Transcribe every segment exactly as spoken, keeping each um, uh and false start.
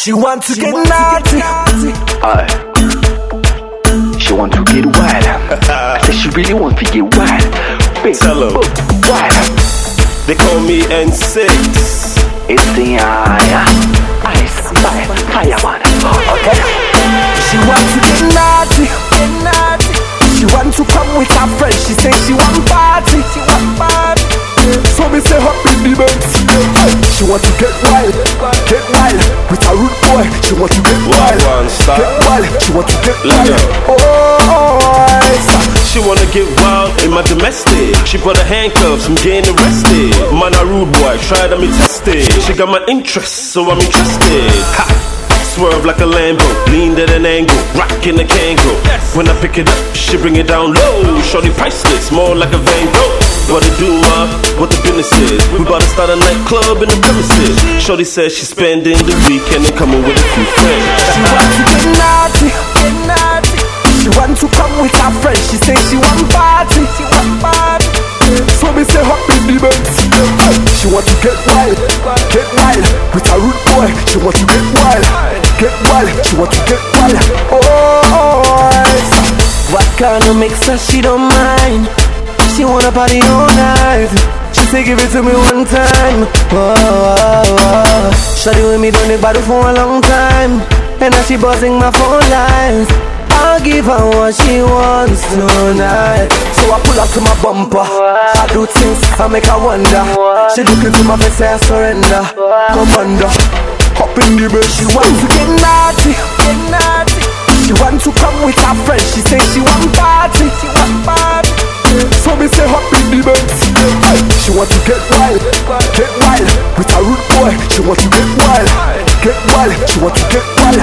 She want to she get want naughty. Aye. She want to get wild. I said she really want to get wild. Big, Tell her. Wild. They call me N six. It's the eye. Ice, fire, fire, man. Okay. She want to get naughty. Get naughty. She want to come with her friends. She say she want party. She want party. So me say hop in the Benz. She want to get wild, get wild with a rude boy. She want to get wild, One, stop. get wild. She want to get Let wild. go. Oh, She wanna get wild in my domestic. She put her handcuffs, I'm getting arrested. Man, a rude boy, try to me tested. She got my interest, so I'm interested. Ha! Swerve like a Lambo, leaned at an angle, rockin' a Kangol. When I pick it up, she bring it down low. Shorty priceless, more like a Van Gogh. What it do, ma? What the business is? We bout to start a nightclub in the premises. Shorty says she's spending the weekend and coming with a few friends. she want to get naughty, get naughty. She want to come with her friends. She say she want party, she want party. So me say hop in the Benz. She want to get wild, get wild with a rude boy. She want to get wild, get wild. She want to get wild. Oh, what kind of mixer she don't mind? She wanna party all night. She say give it to me one time. Oh, oh, oh. Shawty with me done the battle for a long time, and now she buzzing my phone lines. I'll give her what she wants tonight. So I pull up to my bumper. I do things, I make her wonder. She looking to my face, say I surrender. Come under, hop in the bed. She wants to get naughty, get naughty. She want to come with her friends. She say she want party, she want party. So me say hop in the Benz. She want to get wild, get wild with a rude boy. She want to get wild, get wild. She want to get wild.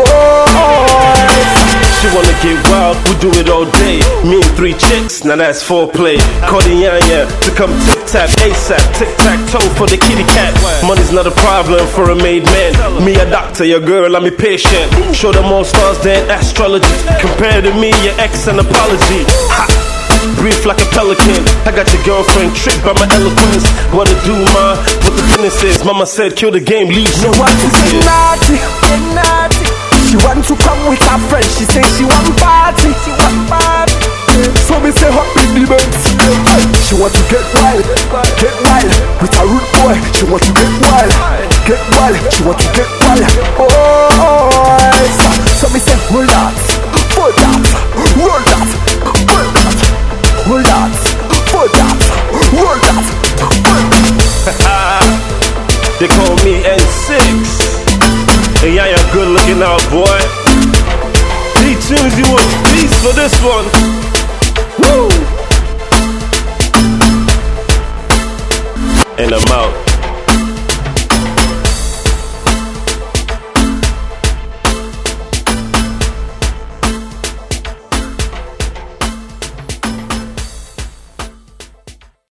Oh, She wanna get wild, we do it all day. Me and three chicks, now that's foreplay. Call the Yanya to come tip tap ASAP, tic tac toe for the kitty cat. Money's not a problem for a made man. Me a doctor, your girl, I'm a patient. Show them all stars, then astrology. Compare to me, your ex, an apology. Ha! Brief like a pelican. I got your girlfriend tricked by my eloquence. What to do, ma? What the business is? Mama said kill the game, leave she no want to get witnesses. naughty, get naughty. She want to come with her friends. She say she want party, she want party. So me say hop in the Benz. She want to get wild, get wild with a rude boy. She want to get wild, get wild. She want to get wild. Oh, so me say hold that, hold that, roll that, hold that, hold that, hold that, roll that, hold that. They call me N six. Hey, yeah, you're good looking out, boy. D-Tunes, you want peace for this one. Woo! And I'm out.